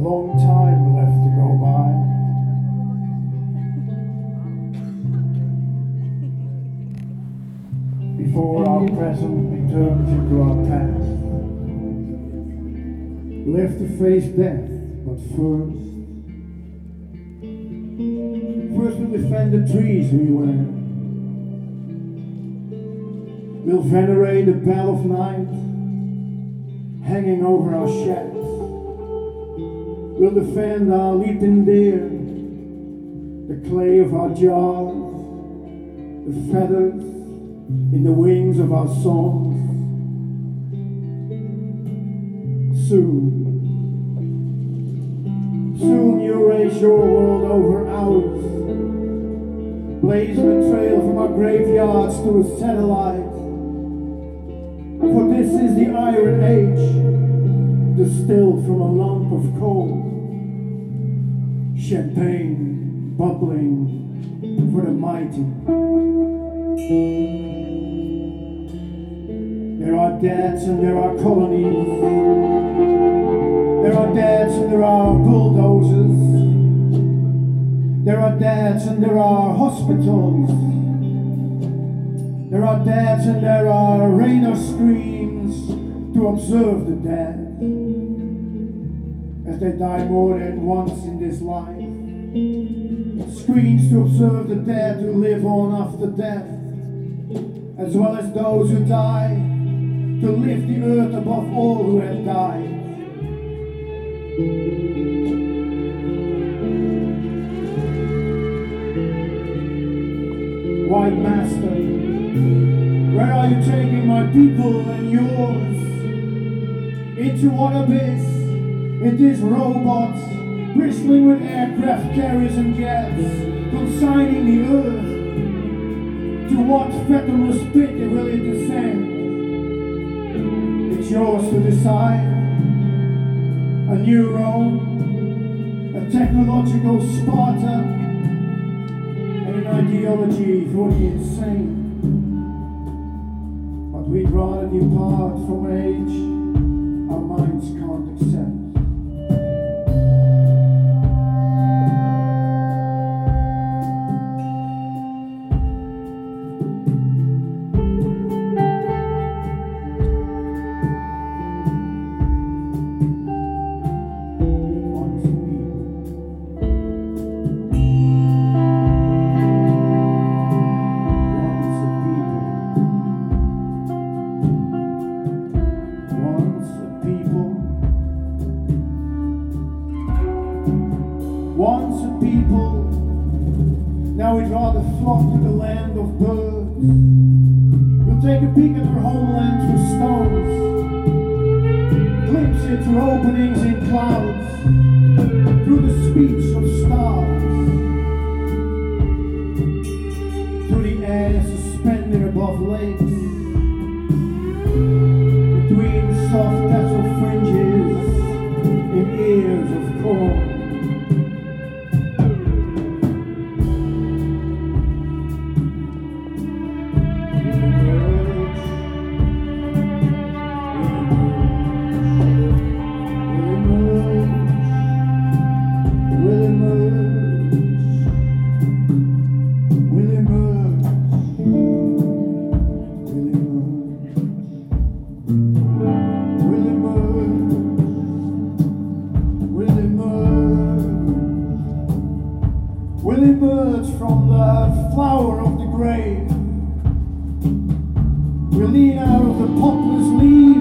long time left to go by. Before our present returns into our past. We'll have to face death, but first we'll defend the trees we wear. We'll venerate the bell of night hanging over our sheds. We'll defend our leaping deer, the clay of our jars, the feathers in the wings of our songs. Soon you raise your world over ours, blazing a trail from our graveyards to a satellite. For this is the Iron Age, distilled from a lump of coal, champagne bubbling for the mighty. There are deaths and there are colonies. There are deaths and there are bulldozers. There are deaths and there are hospitals. There are deaths and there are radar screens to observe the dead as they die more than once in this life. Screens to observe the dead who live on after death, as well as those who die to lift the earth above all who have died. White Master, where are you taking my people and yours? Into what abyss? It is robots bristling with aircraft carriers and jets, consigning the earth. To what fathomless pit will it descend? It's yours to decide. A new Rome, a technological Sparta, and an ideology for the insane. But we'd rather depart from an age our minds can't accept. Once a people, now we'd rather flock to the land of birds. We'll take a peek at our homeland through stones, glimpse it through openings in clouds, through the speech of stars, through the air suspended above lakes, between soft tassel fringes in ears of corn. Will emerge from the flower of the grave. We'll lean out of the poplar's leaves.